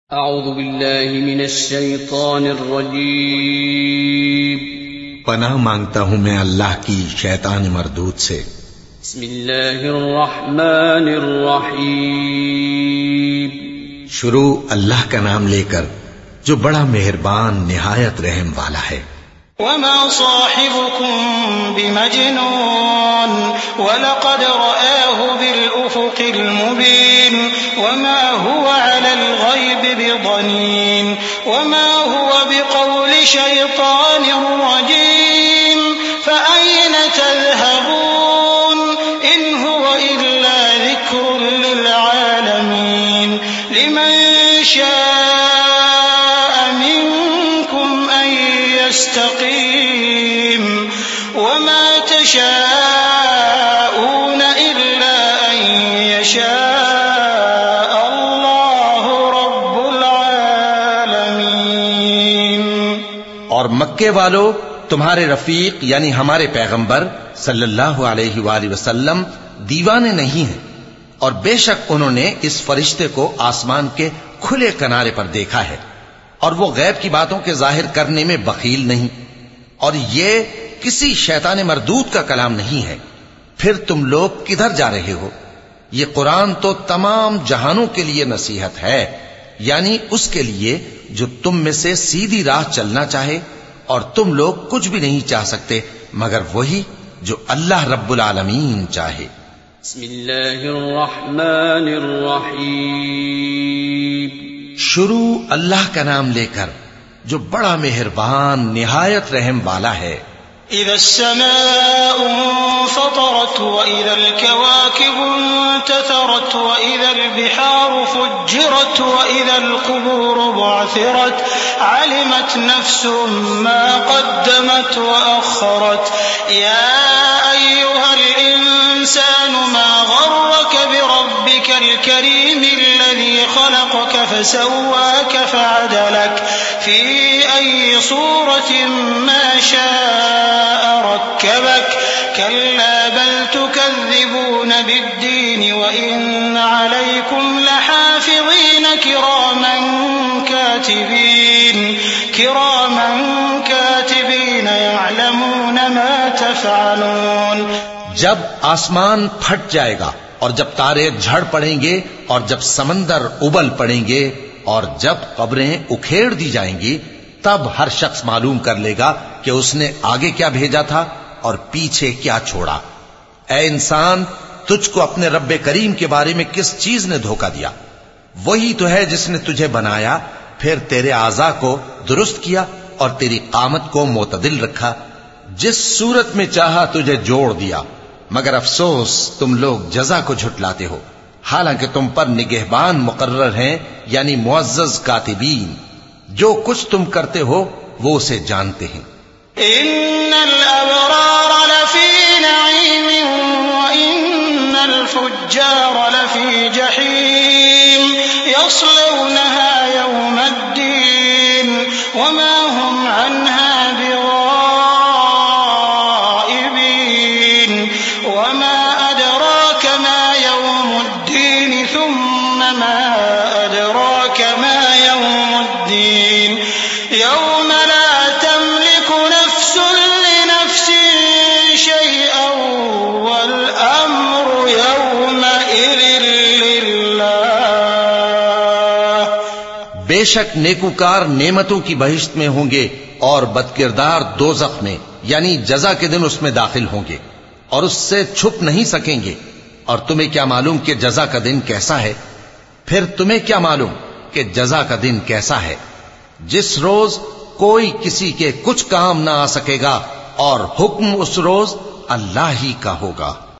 اعوذ باللہ من الشیطان الرجیم پناہ مانگتا ہوں میں اللہ کی شیطان مردود سے۔ بسم اللہ الرحمن الرحیم شروع اللہ کا نام لے کر جو بڑا مہربان نہایت رحم والا ہے۔ وما صاحبكم بمجنون ولقد رآه بالأفق المبين وما هو على الغيب بضنين وما هو بقول شيطان رجيم فأين تذهبون إن هو إلا ذكر للعالمين لمن شاء منكم أن يستقيم وما تشاءون إلا أن يشاء الله رب العالمين۔ اور مکے والو تمہارے رفیق یعنی ہمارے پیغمبر صلی اللہ علیہ وآلہ وسلم دیوانے نہیں ہیں، اور بے شک انہوں نے اس فرشتے کو آسمان کے کھلے کنارے پر دیکھا ہے، اور وہ غیب کی باتوں کے ظاہر کرنے میں بخیل نہیں، اور یہ کسی شیطان مردود کا کلام نہیں ہے۔ پھر تم لوگ کدھر جا رہے ہو؟ یہ قرآن تو تمام جہانوں کے لیے نصیحت ہے، یعنی اس کے لیے جو تم میں سے سیدھی راہ چلنا چاہے، اور تم لوگ کچھ بھی نہیں چاہ سکتے مگر وہی جو اللہ رب العالمین چاہے۔ بسم اللہ الرحمن الرحیم شروع اللہ کا نام لے کر جو بڑا مہربان نہایت رحم والا ہے۔ إذا السماء انفطرت وإذا الكواكب انتثرت وإذا البحار فجرت وإذا القبور بعثرت علمت نفس ما قدمت وأخرت يا أيها الإنسان ما غرك بربك الكريم الذي خلقك فسواك فعدلك في أي صورة ما شاء ركبك كلا بل تكذبون بالدين وإن عليكم لحافظين كراما كاتبين يعلمون ما تفعلون۔ جب آسمان پھٹ جائے گا اور جب تارے جھڑ پڑیں گے اور جب سمندر ابل پڑیں گے اور جب قبریں اکھیڑ دی جائیں گی، تب ہر شخص معلوم کر لے گا کہ اس نے آگے کیا بھیجا تھا اور پیچھے کیا چھوڑا۔ اے انسان، تجھ کو اپنے رب کریم کے بارے میں کس چیز نے دھوکہ دیا؟ وہی تو ہے جس نے تجھے بنایا، پھر تیرے اعضاء کو درست کیا اور تیری قامت کو معتدل رکھا، جس صورت میں چاہا تجھے جوڑ دیا، مگر افسوس تم لوگ جزا کو جھٹلاتے ہو، حالانکہ تم پر نگہبان مقرر ہیں یعنی معزز کاتبین، جو کچھ تم کرتے ہو وہ اسے جانتے ہیں۔ ان الابرار لفی نعیم وان الفجار لفی جحیم یصلونها یوم الدین وما هم عنها بغائبین وما ادراک ما یوم الدین ثم ما ادراک ما یوم الدین یوم لا تملك نفس لنفس شيئا والأمر يومئذ لله۔ بے شک نیکوکار نعمتوں کی بہشت میں ہوں گے اور بدکردار دوزخ میں یعنی جزا کے دن اس میں داخل ہوں گے، اور اس سے چھپ نہیں سکیں گے۔ اور تمہیں کیا معلوم کہ جزا کا دن کیسا ہے؟ پھر تمہیں کیا معلوم کہ جزا کا دن کیسا ہے؟ جس روز کوئی کسی کے کچھ کام نہ آ سکے گا، اور حکم اس روز اللہ ہی کا ہوگا۔